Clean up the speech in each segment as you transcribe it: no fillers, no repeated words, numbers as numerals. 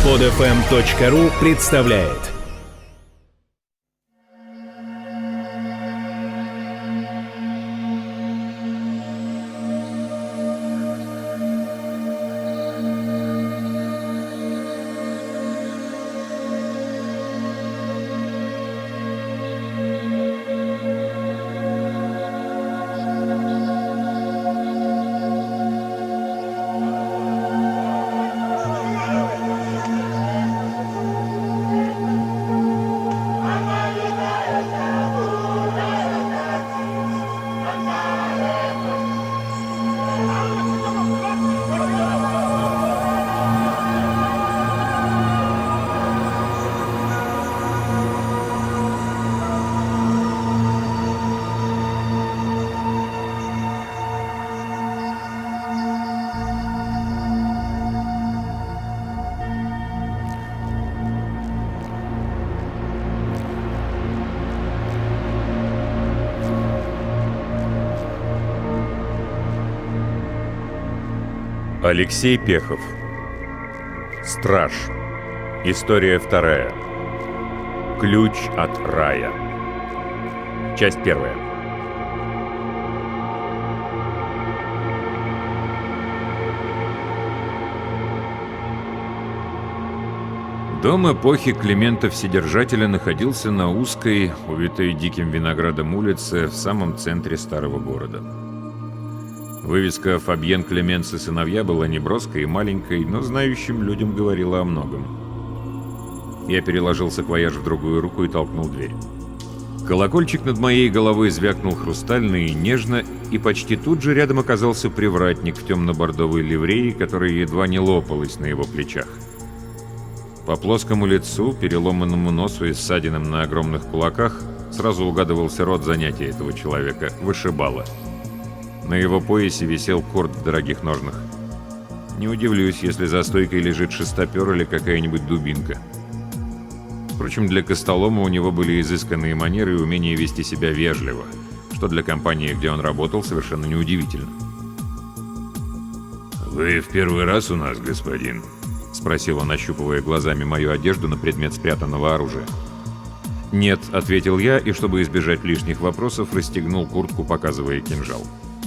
Podfm.ru представляет. Алексей Пехов. Страж. История вторая. Ключ от рая. Часть первая. Дом эпохи Климента Вседержателя находился на узкой, увитой диким виноградом улице в самом центре старого города. Вывеска «Фабьен Клеменс и сыновья» была неброской и маленькой, но знающим людям говорила о многом. Я переложил саквояж в другую руку и толкнул дверь. Колокольчик над моей головой звякнул хрустально и нежно, и почти тут же рядом оказался привратник в темно-бордовой ливреи, которая едва не лопалась на его плечах. По плоскому лицу, переломанному носу и ссадинам на огромных кулаках сразу угадывался род занятия этого человека – вышибала. На его поясе висел корд в дорогих ножнах. Не удивлюсь, если за стойкой лежит шестопер или какая-нибудь дубинка. Впрочем, для костолома у него были изысканные манеры и умение вести себя вежливо, что для компании, где он работал, совершенно неудивительно. «Вы в первый раз у нас, господин?» — спросил он, ощупывая глазами мою одежду на предмет спрятанного оружия. «Нет», — ответил я, и, чтобы избежать лишних вопросов, расстегнул куртку, показывая кинжал.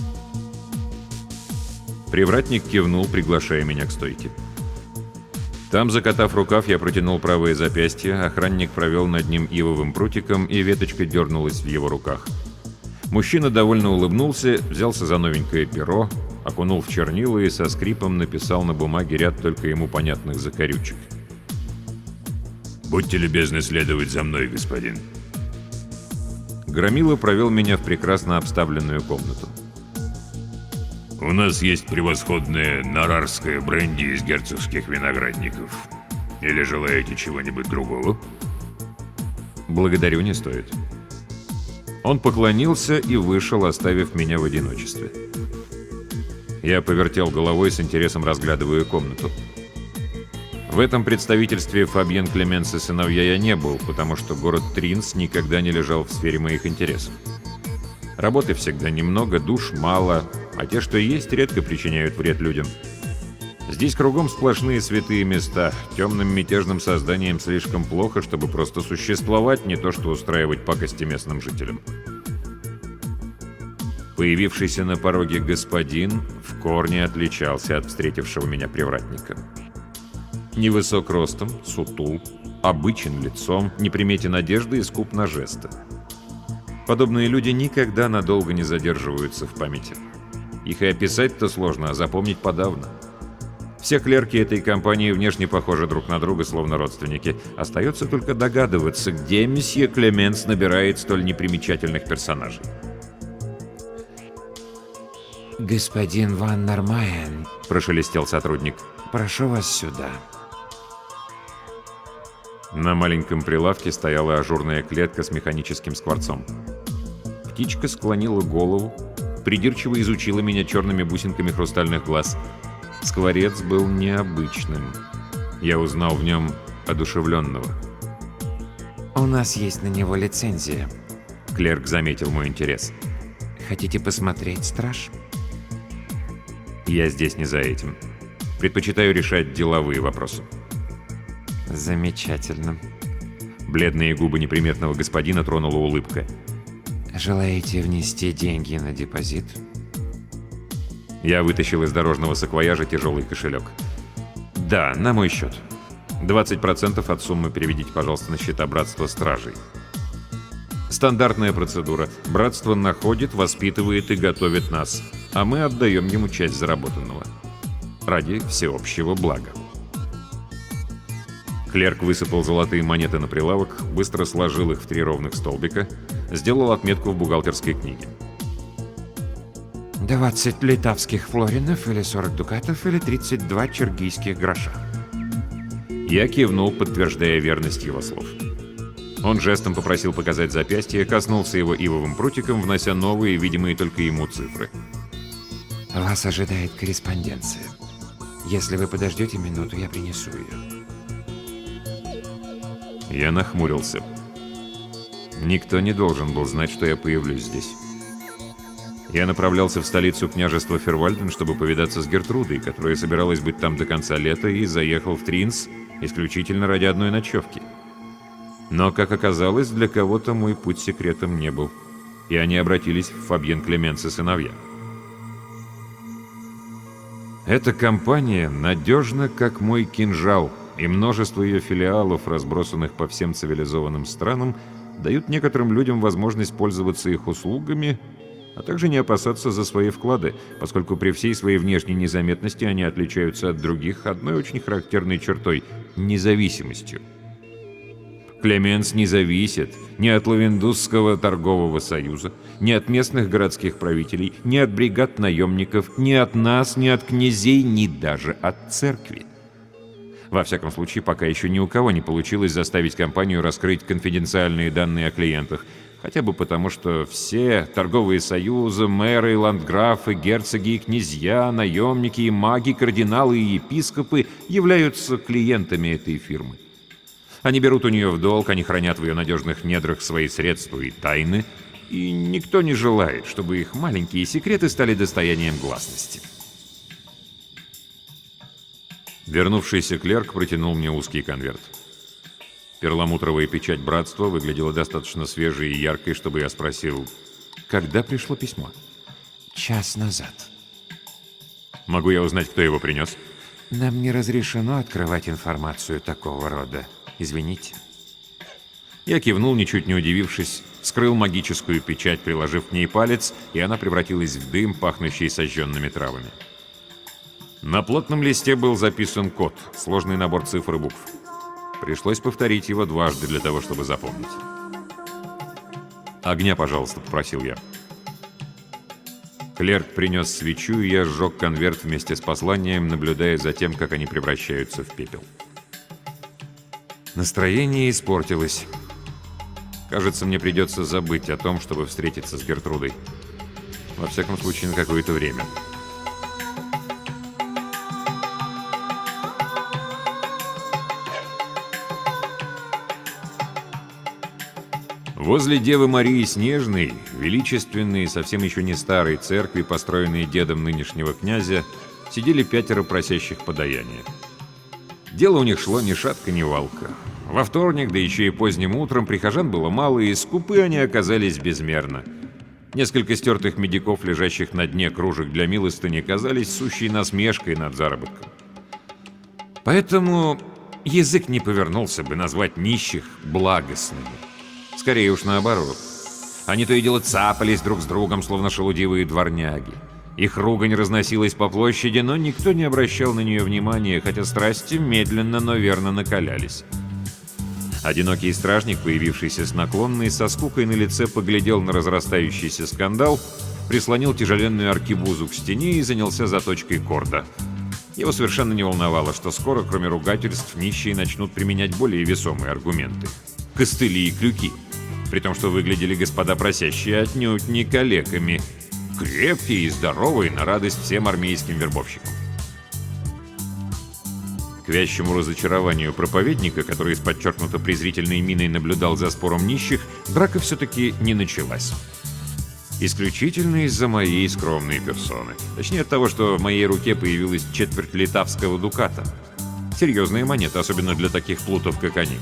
Привратник кивнул, приглашая меня к стойке. Там, закатав рукав, я протянул правое запястье, охранник провел над ним ивовым прутиком, и веточка дернулась в его руках. Мужчина довольно улыбнулся, взялся за новенькое перо, окунул в чернила и со скрипом написал на бумаге ряд только ему понятных закорючек. «Будьте любезны следовать за мной, господин». Громила провел меня в прекрасно обставленную комнату. «У нас есть превосходное нарарское бренди из герцогских виноградников. Или желаете чего-нибудь другого?» «Благодарю, не стоит». Он поклонился и вышел, оставив меня в одиночестве. Я повертел головой, с интересом разглядывая комнату. В этом представительстве Фабьен Клеменс и сыновья я не был, потому что город Тринс никогда не лежал в сфере моих интересов. Работы всегда немного, душ мало, а те, что есть, редко причиняют вред людям. Здесь кругом сплошные святые места. Темным мятежным созданиям слишком плохо, чтобы просто существовать, не то что устраивать пакости местным жителям. Появившийся на пороге господин в корне отличался от встретившего меня привратника. Невысок ростом, сутул, обычен лицом, неприметен одежды и скуп на жесты. Подобные люди никогда надолго не задерживаются в памяти. Их и описать-то сложно, а запомнить подавно. Все клерки этой компании внешне похожи друг на друга, словно родственники. Остается только догадываться, где месье Клеменс набирает столь непримечательных персонажей. «Господин Ван Нормайен», — прошелестел сотрудник, — «прошу вас сюда». На маленьком прилавке стояла ажурная клетка с механическим скворцом. Птичка склонила голову, придирчиво изучила меня черными бусинками хрустальных глаз. Скворец был необычным. Я узнал в нем одушевленного. «У нас есть на него лицензия». Клерк заметил мой интерес. «Хотите посмотреть, страж?» Я здесь не за этим. Предпочитаю решать деловые вопросы. Замечательно. Бледные губы неприметного господина тронула улыбка. Желаете внести деньги на депозит? Я вытащил из дорожного саквояжа тяжелый кошелек. Да, на мой счет. 20% от суммы переведите, пожалуйста, на счета Братства Стражей. Стандартная процедура. Братство находит, воспитывает и готовит нас, а мы отдаем ему часть заработанного. Ради всеобщего блага. Клерк высыпал золотые монеты на прилавок, быстро сложил их в 3 ровных столбика, сделал отметку в бухгалтерской книге. 20 литавских флоринов, или 40 дукатов, или 32 чиргийских гроша. Я кивнул, подтверждая верность его слов. Он жестом попросил показать запястье, коснулся его ивовым прутиком, внося новые, видимые только ему цифры. Вас ожидает корреспонденция. Если вы подождете минуту, я принесу ее. Я нахмурился. Никто не должен был знать, что я появлюсь здесь. Я направлялся в столицу княжества Фервальден, чтобы повидаться с Гертрудой, которая собиралась быть там до конца лета, и заехал в Тринс исключительно ради одной ночевки. Но, как оказалось, для кого-то мой путь секретом не был, и они обратились в Фабьен Клеменс и сыновья. Эта компания надежна, как мой кинжал, и множество ее филиалов, разбросанных по всем цивилизованным странам, дают некоторым людям возможность пользоваться их услугами, а также не опасаться за свои вклады, поскольку при всей своей внешней незаметности они отличаются от других одной очень характерной чертой – независимостью. Клеменс не зависит ни от Лавендусского торгового союза, ни от местных городских правителей, ни от бригад наемников, ни от нас, ни от князей, ни даже от церкви. Во всяком случае, пока еще ни у кого не получилось заставить компанию раскрыть конфиденциальные данные о клиентах, хотя бы потому, что все торговые союзы, мэры, ландграфы, герцоги и князья, наемники и маги, кардиналы и епископы являются клиентами этой фирмы. Они берут у нее в долг, они хранят в ее надежных недрах свои средства и тайны, и никто не желает, чтобы их маленькие секреты стали достоянием гласности. Вернувшийся клерк протянул мне узкий конверт. Перламутровая печать братства выглядела достаточно свежей и яркой, чтобы я спросил, когда пришло письмо? Час назад. Могу я узнать, кто его принес? Нам не разрешено открывать информацию такого рода. Извините. Я кивнул, ничуть не удивившись, скрыл магическую печать, приложив к ней палец, и она превратилась в дым, пахнущий сожженными травами. На плотном листе был записан код, сложный набор цифр и букв. Пришлось повторить его дважды для того, чтобы запомнить. «Огня, пожалуйста», — попросил я. Клерк принес свечу, и я сжег конверт вместе с посланием, наблюдая за тем, как они превращаются в пепел. Настроение испортилось. Кажется, мне придется забыть о том, чтобы встретиться с Гертрудой. Во всяком случае, на какое-то время. Возле Девы Марии Снежной, величественной, совсем еще не старой церкви, построенной дедом нынешнего князя, сидели 5 просящих подаяния. Дело у них шло ни шатка, ни валка. Во вторник, да еще и поздним утром, прихожан было мало, и скупы они оказались безмерно. Несколько стертых медиков, лежащих на дне кружек для милостыни, казались сущей насмешкой над заработком. Поэтому язык не повернулся бы назвать нищих благостными. Скорее уж наоборот. Они то и дело цапались друг с другом, словно шелудивые дворняги. Их ругань разносилась по площади, но никто не обращал на нее внимания, хотя страсти медленно, но верно накалялись. Одинокий стражник, появившийся с наклонной, со скукой на лице, поглядел на разрастающийся скандал, прислонил тяжеленную аркебузу к стене и занялся заточкой корда. Его совершенно не волновало, что скоро, кроме ругательств, нищие начнут применять более весомые аргументы. Костыли и крюки. При том, что выглядели господа просящие отнюдь не калеками. Крепкие и здоровые, на радость всем армейским вербовщикам. К вящему разочарованию проповедника, который с подчеркнуто презрительной миной наблюдал за спором нищих, драка все-таки не началась. Исключительно из-за моей скромной персоны. Точнее, от того, что в моей руке появилась четверть литавского дуката. Серьезные монеты, особенно для таких плутов, как они.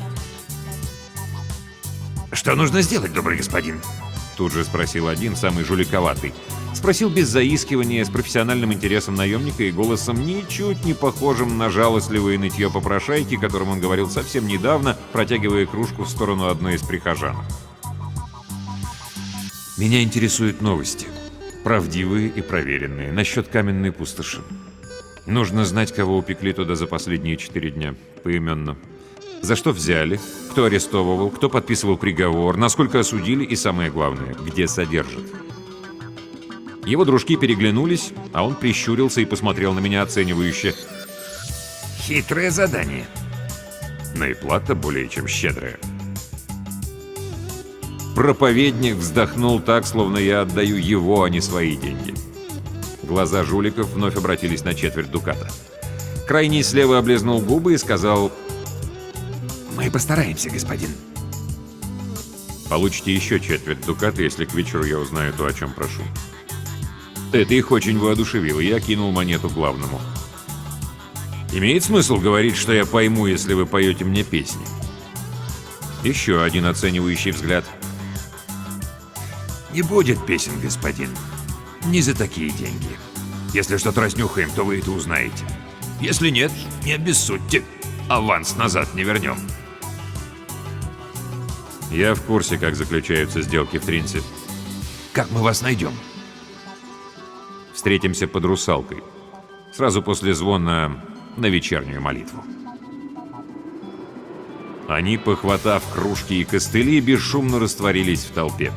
Что нужно сделать, добрый господин? Тут же спросил один, самый жуликоватый. Спросил без заискивания, с профессиональным интересом наемника и голосом ничуть не похожим на жалостливое нытье попрошайки, которым он говорил совсем недавно, протягивая кружку в сторону одной из прихожан. «Меня интересуют новости. Правдивые и проверенные. Насчет каменной пустоши. Нужно знать, кого упекли туда за последние 4 дня. Поименно. За что взяли, кто арестовывал, кто подписывал приговор, насколько осудили и, самое главное, где содержат». Его дружки переглянулись, а он прищурился и посмотрел на меня оценивающе. Хитрое задание. Но и плата более чем щедрая. Проповедник вздохнул так, словно я отдаю его, а не свои деньги. Глаза жуликов вновь обратились на четверть дуката. Крайний слева облизнул губы и сказал: Мы постараемся, господин. «Получите еще четверть дуката, если к вечеру я узнаю то, о чем прошу». Это их очень воодушевило, и я кинул монету главному. «Имеет смысл говорить, что я пойму, если вы поете мне песни?» Еще один оценивающий взгляд. Не будет песен, господин. Не за такие деньги. Если что-то разнюхаем, то вы это узнаете. Если нет, не обессудьте. Аванс назад не вернем. Я в курсе, как заключаются сделки в Тринсе. Как мы вас найдем? Встретимся под русалкой. Сразу после звона на вечернюю молитву. Они, похватав кружки и костыли, бесшумно растворились в толпе.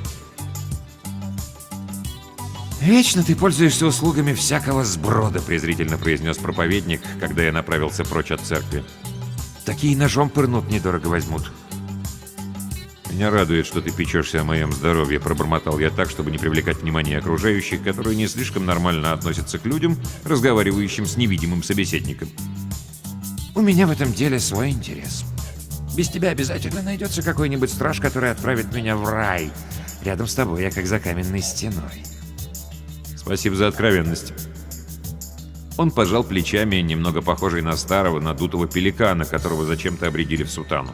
«Вечно ты пользуешься услугами всякого сброда», — презрительно произнес проповедник, когда я направился прочь от церкви. «Такие ножом пырнут, недорого возьмут». «Меня радует, что ты печешься о моем здоровье», — пробормотал я так, чтобы не привлекать внимание окружающих, которые не слишком нормально относятся к людям, разговаривающим с невидимым собеседником. «У меня в этом деле свой интерес. Без тебя обязательно найдется какой-нибудь страж, который отправит меня в рай. Рядом с тобой я как за каменной стеной». «Спасибо за откровенность». Он пожал плечами, немного похожий на старого надутого пеликана, которого зачем-то обрядили в сутану.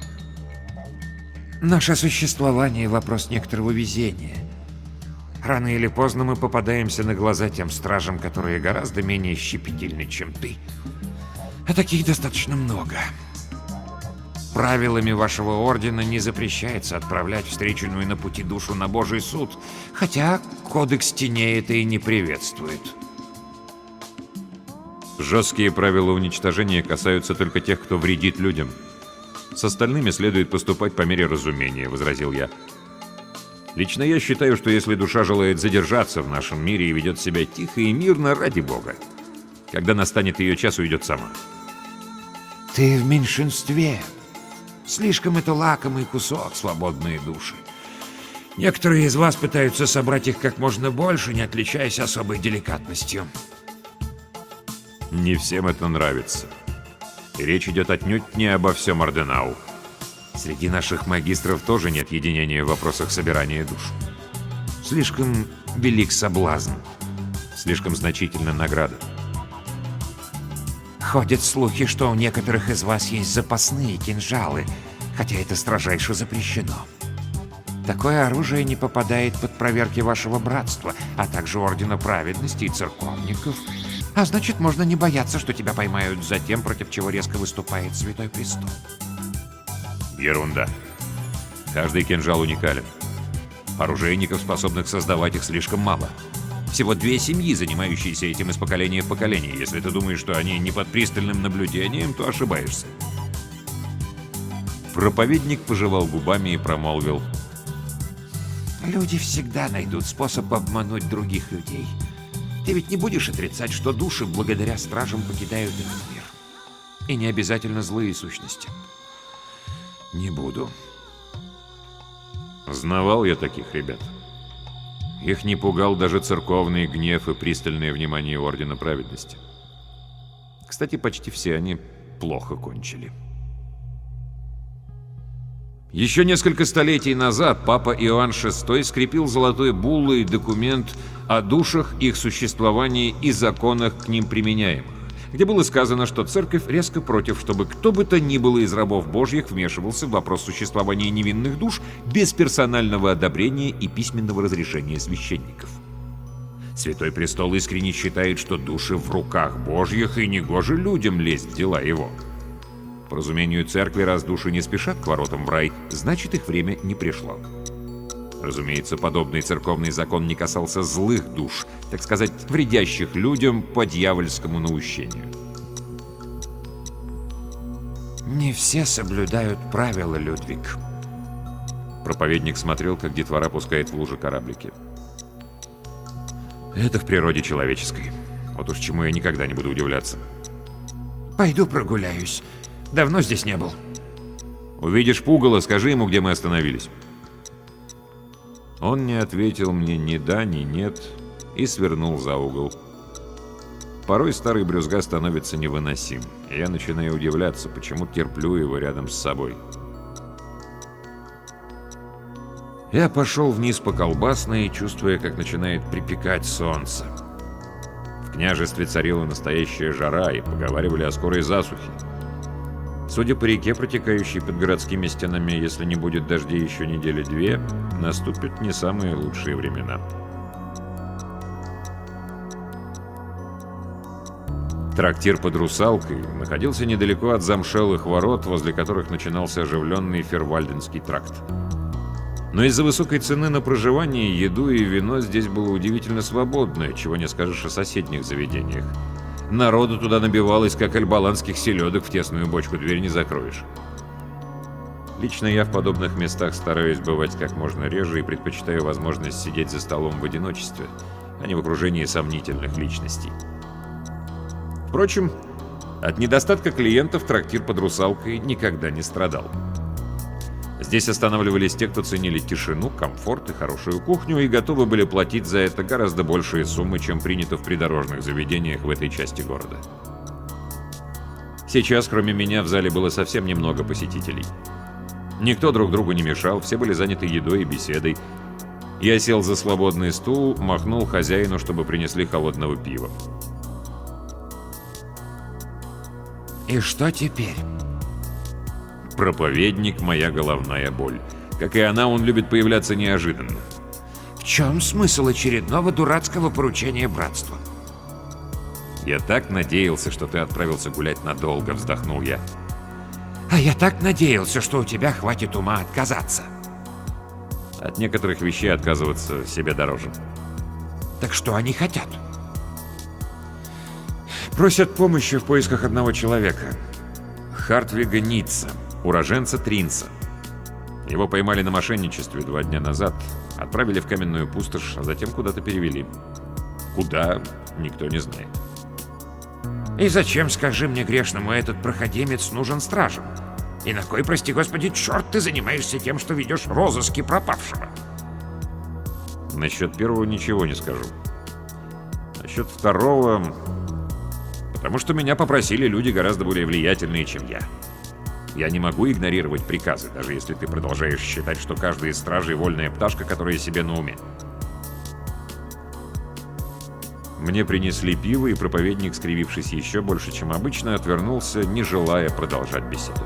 «Наше существование — вопрос некоторого везения. Рано или поздно мы попадаемся на глаза тем стражам, которые гораздо менее щепетильны, чем ты. А таких достаточно много. Правилами вашего ордена не запрещается отправлять встреченную на пути душу на Божий суд, хотя кодекс теней это и не приветствует». Жесткие правила уничтожения касаются только тех, кто вредит людям. С остальными следует поступать по мере разумения, возразил я. Лично я считаю, что если душа желает задержаться в нашем мире и ведет себя тихо и мирно, ради бога, когда настанет ее час, уйдет сама. «Ты в меньшинстве. Слишком это лакомый кусок, свободные души. Некоторые из вас пытаются собрать их как можно больше, не отличаясь особой деликатностью». Не всем это нравится. И речь идет отнюдь не обо всем Орденау. Среди наших магистров тоже нет единения в вопросах собирания душ. Слишком велик соблазн. Слишком значительна награда. Ходят слухи, что у некоторых из вас есть запасные кинжалы, хотя это строжайше запрещено. Такое оружие не попадает под проверки вашего братства, а также Ордена Праведности и церковников. А значит, можно не бояться, что тебя поймают за тем, против чего резко выступает Святой Престол. Ерунда. Каждый кинжал уникален. Оружейников, способных создавать их, слишком мало. Всего 2 семьи, занимающиеся этим из поколения в поколение. Если ты думаешь, что они не под пристальным наблюдением, то ошибаешься. Проповедник пожевал губами и промолвил: Люди всегда найдут способ обмануть других людей. Ты ведь не будешь отрицать, что души благодаря стражам покидают этот мир. И не обязательно злые сущности. Не буду. Знавал я таких ребят. Их не пугал даже церковный гнев и пристальное внимание Ордена Праведности. Кстати, почти все они плохо кончили. Еще несколько столетий назад папа Иоанн VI скрепил золотой буллой документ о душах, их существовании и законах к ним применяемых. где было сказано, что церковь резко против, чтобы кто бы то ни было из рабов божьих вмешивался в вопрос существования невинных душ без персонального одобрения и письменного разрешения священников. Святой Престол искренне считает, что души в руках божьих, и негоже людям лезть в дела его. По разумению церкви, раз души не спешат к воротам в рай, значит, их время не пришло. Разумеется, подобный церковный закон не касался злых душ, так сказать, вредящих людям по дьявольскому наущению. Не все соблюдают правила, Людвиг. Проповедник смотрел, как детвора пускает в лужи кораблики. Это в природе человеческой. Вот уж чему я никогда не буду удивляться. Пойду прогуляюсь. Давно здесь не был. Увидишь пугало, скажи ему, где мы остановились. Он не ответил мне ни да, ни нет и свернул за угол. Порой старый брюзга становится невыносим, и я начинаю удивляться, почему терплю его рядом с собой. Я пошел вниз по Колбасной, чувствуя, как начинает припекать солнце. В княжестве царила настоящая жара, и поговаривали о скорой засухе. Судя по реке, протекающей под городскими стенами, если не будет дождей еще недели-две, наступят не самые лучшие времена. Трактир под Русалкой находился недалеко от замшелых ворот, возле которых начинался оживленный Фервальденский тракт. Но из-за высокой цены на проживание, еду и вино здесь было удивительно свободно, чего не скажешь о соседних заведениях. Народу туда набивалось, как альбаланских селедок в тесную бочку, дверь не закроешь. Лично я в подобных местах стараюсь бывать как можно реже и предпочитаю возможность сидеть за столом в одиночестве, а не в окружении сомнительных личностей. Впрочем, от недостатка клиентов трактир под Русалкой никогда не страдал. Здесь останавливались те, кто ценили тишину, комфорт и хорошую кухню и готовы были платить за это гораздо большие суммы, чем принято в придорожных заведениях в этой части города. Сейчас, кроме меня, в зале было совсем немного посетителей. Никто друг другу не мешал, все были заняты едой и беседой. Я сел за свободный стул, махнул хозяину, чтобы принесли холодного пива. И что теперь? Проповедник — моя головная боль. Как и она, он любит появляться неожиданно. В чем смысл очередного дурацкого поручения братства? Я так надеялся, что ты отправился гулять надолго, вздохнул я. А я так надеялся, что у тебя хватит ума отказаться. От некоторых вещей отказываться себе дороже. Так что они хотят? Просят помощи в поисках одного человека. Хартвига Ницца, уроженца Тринца. Его поймали на мошенничестве 2 дня назад, отправили в каменную пустошь, а затем куда-то перевели. Куда, никто не знает. И зачем, скажи мне, грешному, этот проходимец нужен стражам? И на кой, прости господи, черт ты занимаешься тем, что ведешь розыски пропавшего? Насчет первого ничего не скажу. Насчет второго... Потому что меня попросили люди гораздо более влиятельные, чем я. Я не могу игнорировать приказы, даже если ты продолжаешь считать, что каждый из стражей — вольная пташка, которая себе на уме. Мне принесли пиво, и проповедник, скривившись еще больше, чем обычно, отвернулся, не желая продолжать беседу.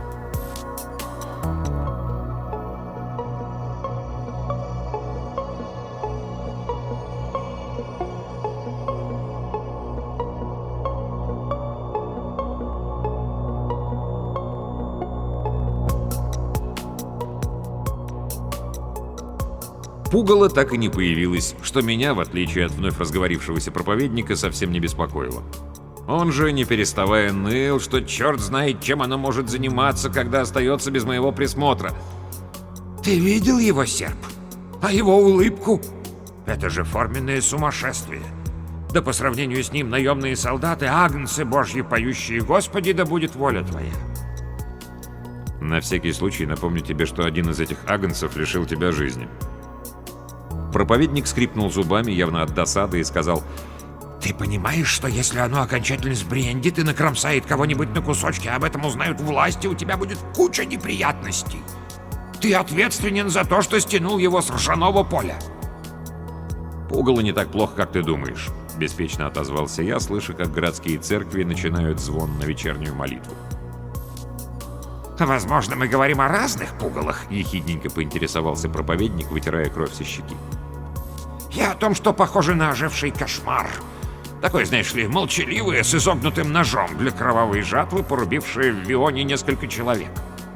Пугало так и не появилось, что меня, в отличие от вновь разговорившегося проповедника, совсем не беспокоило. Он же, не переставая, ныл, что черт знает, чем оно может заниматься, когда остается без моего присмотра. Ты видел его серп? А его улыбку? Это же форменное сумасшествие. Да по сравнению с ним наемные солдаты, агнцы божьи, поющие: «Господи, да будет воля твоя». На всякий случай напомню тебе, что один из этих агнцев лишил тебя жизни. Проповедник скрипнул зубами, явно от досады, и сказал: «Ты понимаешь, что если оно окончательно сбрендит и накромсает кого-нибудь на кусочки, об этом узнают власти, у тебя будет куча неприятностей. Ты ответственен за то, что стянул его с ржаного поля». «Пугало не так плохо, как ты думаешь. — беспечно отозвался я, слыша, как городские церкви начинают звон на вечернюю молитву. Возможно, мы говорим о разных пугалах. — ехидненько поинтересовался проповедник, вытирая кровь со щеки. Я о том, что похоже на оживший кошмар. Такой, знаешь ли, молчаливый, с изогнутым ножом для кровавой жатвы, порубивший в Вионе несколько человек.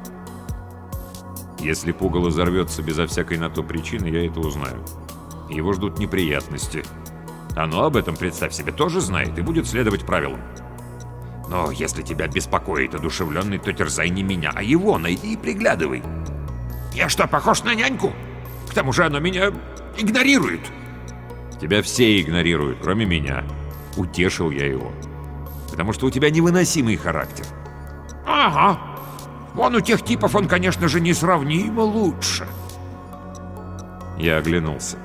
Если пугало взорвется безо всякой на то причины, я это узнаю. Его ждут неприятности. Оно об этом, представь себе, тоже знает и будет следовать правилам. Но если тебя беспокоит одушевленный, то терзай не меня, а его найди и приглядывай. Я что, похож на няньку? К тому же оно меня игнорирует. Тебя все игнорируют, кроме меня. Утешил я его. Потому что у тебя невыносимый характер. Ага. Вон у тех типов он, конечно же, несравнимо лучше. Я оглянулся.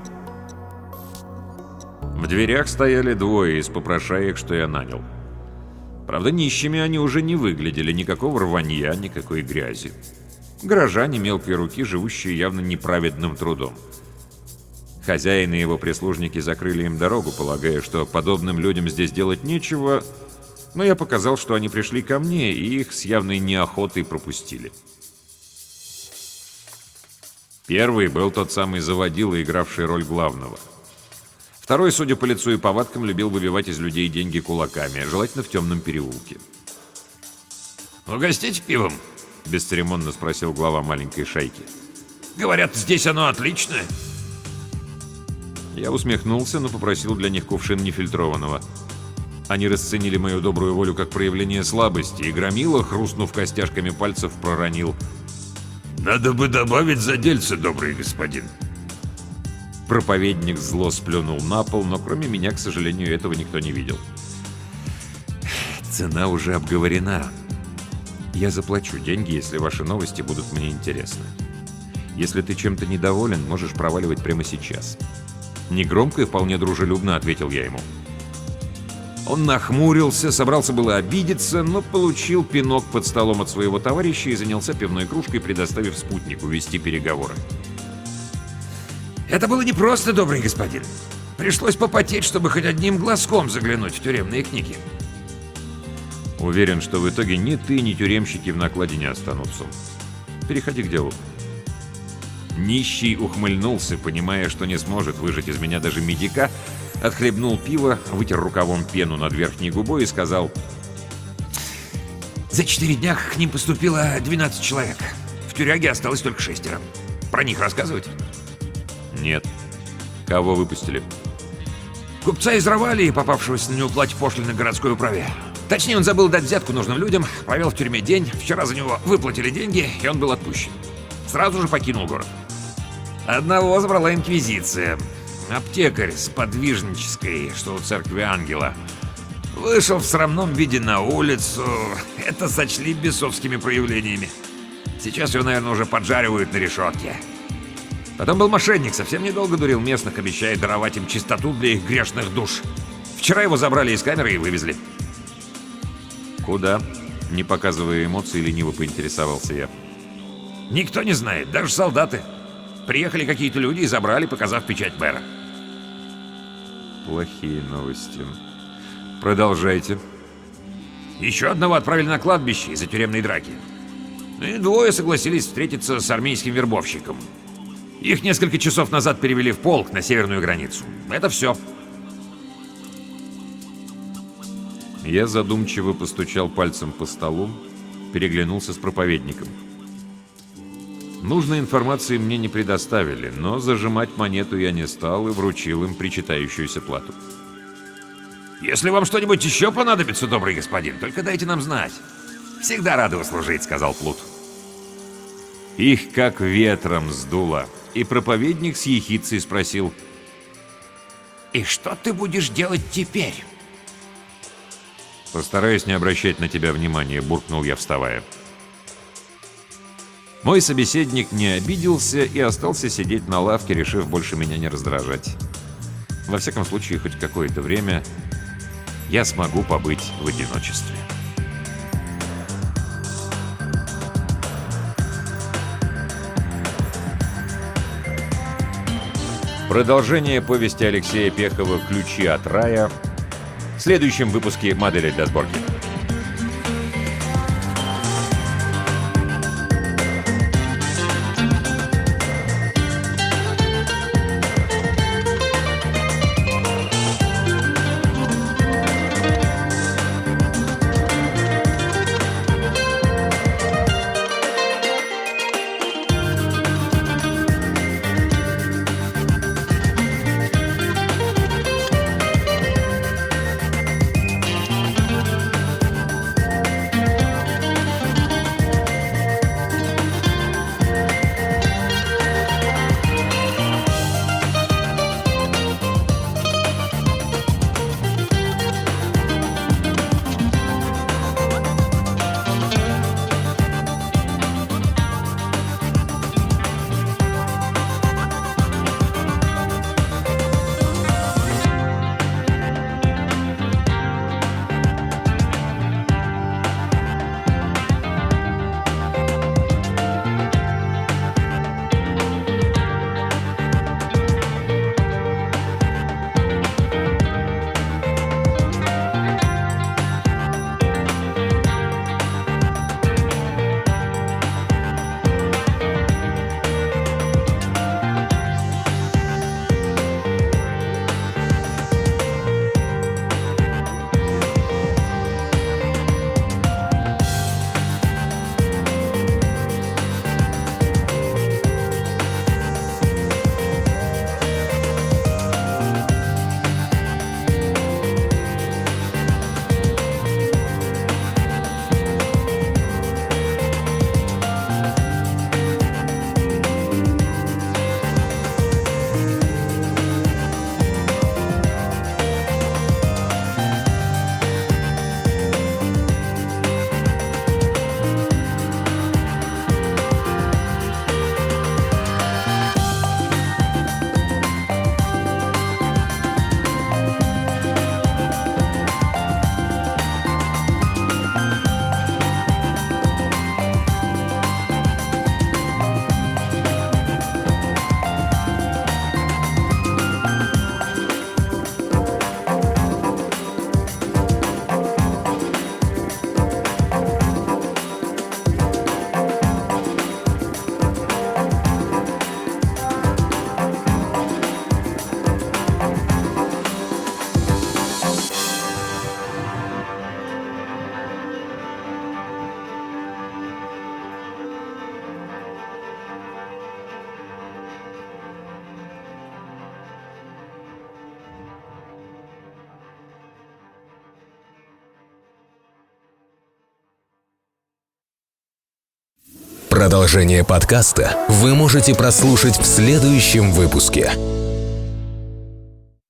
В дверях стояли двое из попрошаек, что я нанял. Правда, нищими они уже не выглядели, никакого рванья, никакой грязи. Горожане мелкой руки, живущие явно неправедным трудом. Хозяин и его прислужники закрыли им дорогу, полагая, что подобным людям здесь делать нечего, но я показал, что они пришли ко мне, и их с явной неохотой пропустили. Первый был тот самый заводила, игравший роль главного. Второй, судя по лицу и повадкам, любил выбивать из людей деньги кулаками, желательно в темном переулке. «Угостить пивом?» — бесцеремонно спросил глава маленькой шайки. «Говорят, здесь оно отличное». Я усмехнулся, но попросил для них кувшин нефильтрованного. Они расценили мою добрую волю как проявление слабости, и громила, хрустнув костяшками пальцев, проронил: «Надо бы добавить задельца, добрый господин». Проповедник зло сплюнул на пол, но кроме меня, к сожалению, этого никто не видел. Цена уже обговорена. Я заплачу деньги, если ваши новости будут мне интересны. Если ты чем-то недоволен, можешь проваливать прямо сейчас. Негромко и вполне дружелюбно ответил я ему. Он нахмурился, собрался было обидеться, но получил пинок под столом от своего товарища и занялся пивной кружкой, предоставив спутнику вести переговоры. Это было непросто, добрый господин. Пришлось попотеть, чтобы хоть одним глазком заглянуть в тюремные книги. Уверен, что в итоге ни ты, ни тюремщики в накладе не останутся. Переходи к делу. Нищий ухмыльнулся, понимая, что не сможет выжать из меня даже медика, отхлебнул пиво, вытер рукавом пену над верхней губой и сказал: «За 4 дня к ним поступило 12 человек. В тюряге осталось только 6. Про них рассказывать?» «Нет. Кого выпустили?» «Купца из Равалии, попавшегося на неуплате пошлины городской управе. Точнее, он забыл дать взятку нужным людям, провел в тюрьме день, вчера за него выплатили деньги, и он был отпущен. Сразу же покинул город. Одного забрала инквизиция. Аптекарь с подвижнической, что у церкви Ангела. Вышел в срамном виде на улицу. Это сочли бесовскими проявлениями. Сейчас его, наверное, уже поджаривают на решетке. Потом был мошенник, совсем недолго дурил местных, обещая даровать им чистоту для их грешных душ. Вчера его забрали из камеры и вывезли». «Куда?» — не показывая эмоций, лениво поинтересовался я. «Никто не знает, даже солдаты. Приехали какие-то люди и забрали, показав печать мэра». «Плохие новости. Продолжайте». «Еще одного отправили на кладбище из-за тюремной драки. И 2 согласились встретиться с армейским вербовщиком. Их несколько часов назад перевели в полк на северную границу. Это все». Я задумчиво постучал пальцем по столу, переглянулся с проповедником. Нужной информации мне не предоставили, но зажимать монету я не стал и вручил им причитающуюся плату. «Если вам что-нибудь еще понадобится, добрый господин, только дайте нам знать. Всегда рады услужить», — сказал Плут. Их как ветром сдуло, и проповедник с ехидцей спросил: «И что ты будешь делать теперь?» «Постараюсь не обращать на тебя внимания», — буркнул я, вставая. Мой собеседник не обиделся и остался сидеть на лавке, решив больше меня не раздражать. Во всяком случае, хоть какое-то время я смогу побыть в одиночестве. Продолжение повести Алексея Пехова «Ключи от рая» в следующем выпуске «Модели для сборки». Продолжение подкаста вы можете прослушать в следующем выпуске.